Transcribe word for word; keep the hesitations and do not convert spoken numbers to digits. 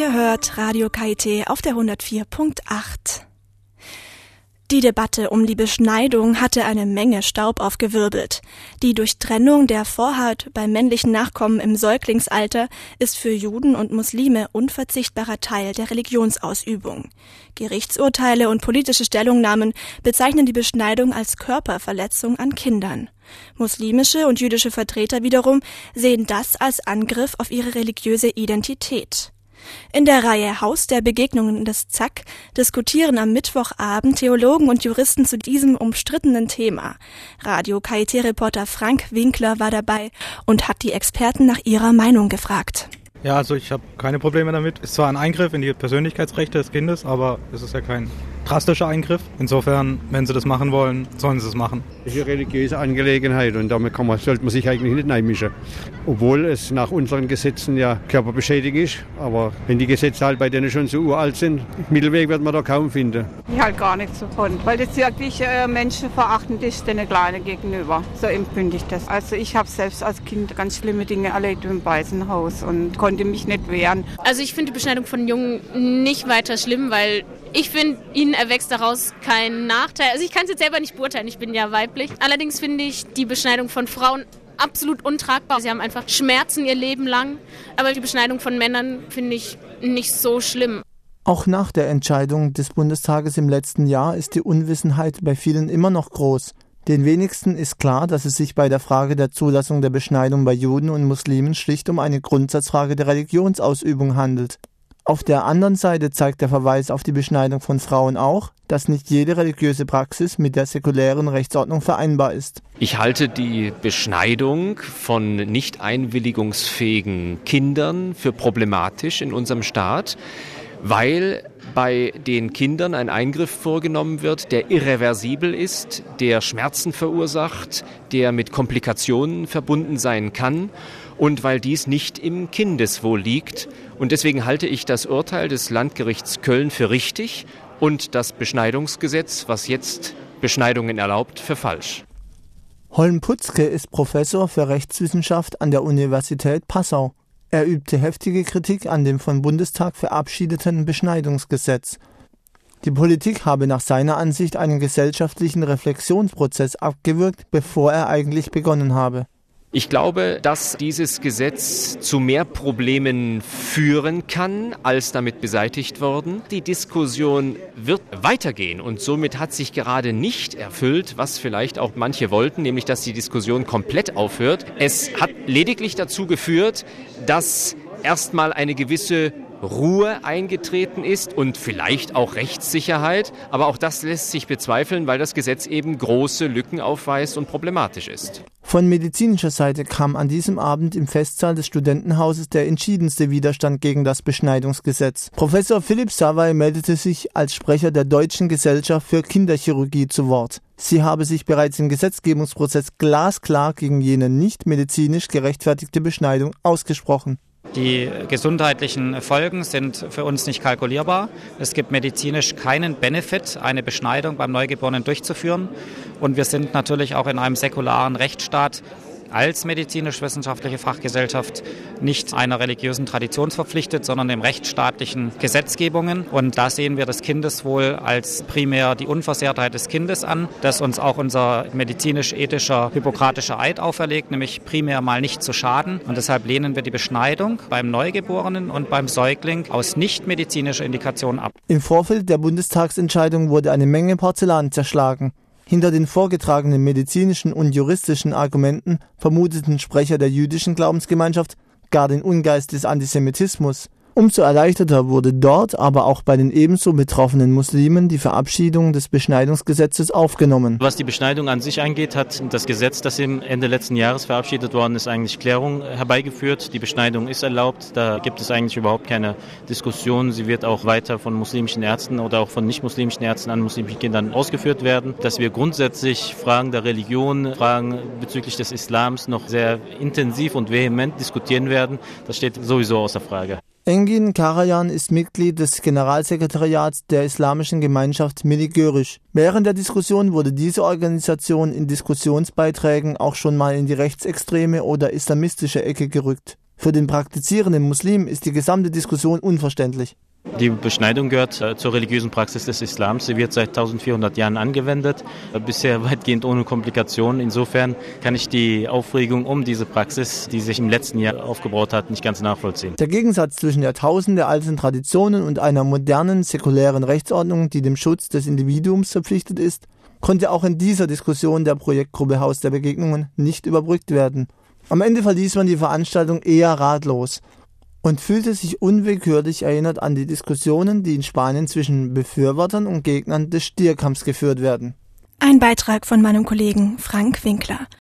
Ihr hört Radio K I T auf der hundertvier Punkt acht. Die Debatte um die Beschneidung hatte eine Menge Staub aufgewirbelt. Die Durchtrennung der Vorhaut bei männlichen Nachkommen im Säuglingsalter ist für Juden und Muslime unverzichtbarer Teil der Religionsausübung. Gerichtsurteile und politische Stellungnahmen bezeichnen die Beschneidung als Körperverletzung an Kindern. Muslimische und jüdische Vertreter wiederum sehen das als Angriff auf ihre religiöse Identität. In der Reihe Haus der Begegnungen des Zack diskutieren am Mittwochabend Theologen und Juristen zu diesem umstrittenen Thema. Radio K I T-Reporter Frank Winkler war dabei und hat die Experten nach ihrer Meinung gefragt. Ja, also ich habe keine Probleme damit. Es ist zwar ein Eingriff in die Persönlichkeitsrechte des Kindes, aber es ist ja kein drastischer Eingriff. Insofern, wenn sie das machen wollen, sollen sie es machen. Das ist eine religiöse Angelegenheit und damit kann man, sollte man sich eigentlich nicht einmischen. Obwohl es nach unseren Gesetzen ja Körperbeschädigung ist. Aber wenn die Gesetze halt bei denen schon so uralt sind, Mittelweg wird man da kaum finden. Ich halt gar nicht so von, weil das wirklich äh, menschenverachtend ist, den Kleinen gegenüber. So empfinde ich das. Also ich habe selbst als Kind ganz schlimme Dinge erlebt im Waisenhaus und konnte mich nicht wehren. Also ich finde die Beschneidung von Jungen nicht weiter schlimm, weil ich finde, ihnen erwächst daraus kein Nachteil. Also ich kann es jetzt selber nicht beurteilen, ich bin ja weiblich. Allerdings finde ich die Beschneidung von Frauen absolut untragbar. Sie haben einfach Schmerzen ihr Leben lang. Aber die Beschneidung von Männern finde ich nicht so schlimm. Auch nach der Entscheidung des Bundestages im letzten Jahr ist die Unwissenheit bei vielen immer noch groß. Den wenigsten ist klar, dass es sich bei der Frage der Zulassung der Beschneidung bei Juden und Muslimen schlicht um eine Grundsatzfrage der Religionsausübung handelt. Auf der anderen Seite zeigt der Verweis auf die Beschneidung von Frauen auch, dass nicht jede religiöse Praxis mit der säkulären Rechtsordnung vereinbar ist. Ich halte die Beschneidung von nicht einwilligungsfähigen Kindern für problematisch in unserem Staat, weil bei den Kindern ein Eingriff vorgenommen wird, der irreversibel ist, der Schmerzen verursacht, der mit Komplikationen verbunden sein kann und weil dies nicht im Kindeswohl liegt. Und deswegen halte ich das Urteil des Landgerichts Köln für richtig und das Beschneidungsgesetz, was jetzt Beschneidungen erlaubt, für falsch. Holm Putzke ist Professor für Rechtswissenschaft an der Universität Passau. Er übte heftige Kritik an dem vom Bundestag verabschiedeten Beschneidungsgesetz. Die Politik habe nach seiner Ansicht einen gesellschaftlichen Reflexionsprozess abgewürgt, bevor er eigentlich begonnen habe. Ich glaube, dass dieses Gesetz zu mehr Problemen führen kann, als damit beseitigt worden. Die Diskussion wird weitergehen und somit hat sich gerade nicht erfüllt, was vielleicht auch manche wollten, nämlich dass die Diskussion komplett aufhört. Es hat lediglich dazu geführt, dass erstmal eine gewisse Ruhe eingetreten ist und vielleicht auch Rechtssicherheit, aber auch das lässt sich bezweifeln, weil das Gesetz eben große Lücken aufweist und problematisch ist. Von medizinischer Seite kam an diesem Abend im Festsaal des Studentenhauses der entschiedenste Widerstand gegen das Beschneidungsgesetz. Professor Philipp Savay meldete sich als Sprecher der Deutschen Gesellschaft für Kinderchirurgie zu Wort. Sie habe sich bereits im Gesetzgebungsprozess glasklar gegen jene nicht medizinisch gerechtfertigte Beschneidung ausgesprochen. Die gesundheitlichen Folgen sind für uns nicht kalkulierbar. Es gibt medizinisch keinen Benefit, eine Beschneidung beim Neugeborenen durchzuführen. Und wir sind natürlich auch in einem säkularen Rechtsstaat als medizinisch-wissenschaftliche Fachgesellschaft nicht einer religiösen Tradition verpflichtet, sondern dem rechtsstaatlichen Gesetzgebungen. Und da sehen wir das Kindeswohl als primär die Unversehrtheit des Kindes an, das uns auch unser medizinisch-ethischer hippokratischer Eid auferlegt, nämlich primär mal nicht zu schaden. Und deshalb lehnen wir die Beschneidung beim Neugeborenen und beim Säugling aus nicht-medizinischer Indikation ab. Im Vorfeld der Bundestagsentscheidung wurde eine Menge Porzellan zerschlagen. Hinter den vorgetragenen medizinischen und juristischen Argumenten vermuteten Sprecher der jüdischen Glaubensgemeinschaft gar den Ungeist des Antisemitismus. Umso erleichterter wurde dort, aber auch bei den ebenso betroffenen Muslimen die Verabschiedung des Beschneidungsgesetzes aufgenommen. Was die Beschneidung an sich angeht, hat das Gesetz, das im Ende letzten Jahres verabschiedet worden ist, eigentlich Klärung herbeigeführt. Die Beschneidung ist erlaubt, da gibt es eigentlich überhaupt keine Diskussion. Sie wird auch weiter von muslimischen Ärzten oder auch von nicht-muslimischen Ärzten an muslimischen Kindern ausgeführt werden. Dass wir grundsätzlich Fragen der Religion, Fragen bezüglich des Islams noch sehr intensiv und vehement diskutieren werden, das steht sowieso außer Frage. Engin Karajan ist Mitglied des Generalsekretariats der Islamischen Gemeinschaft Milli Görüş. Während der Diskussion wurde diese Organisation in Diskussionsbeiträgen auch schon mal in die rechtsextreme oder islamistische Ecke gerückt. Für den praktizierenden Muslim ist die gesamte Diskussion unverständlich. Die Beschneidung gehört äh, zur religiösen Praxis des Islams. Sie wird seit eintausendvierhundert Jahren angewendet, äh, bisher weitgehend ohne Komplikationen. Insofern kann ich die Aufregung um diese Praxis, die sich im letzten Jahr aufgebaut hat, nicht ganz nachvollziehen. Der Gegensatz zwischen jahrtausendealten Traditionen und einer modernen, säkulären Rechtsordnung, die dem Schutz des Individuums verpflichtet ist, konnte auch in dieser Diskussion der Projektgruppe Haus der Begegnungen nicht überbrückt werden. Am Ende verließ man die Veranstaltung eher ratlos und fühlte sich unwillkürlich erinnert an die Diskussionen, die in Spanien zwischen Befürwortern und Gegnern des Stierkampfs geführt werden. Ein Beitrag von meinem Kollegen Frank Winkler.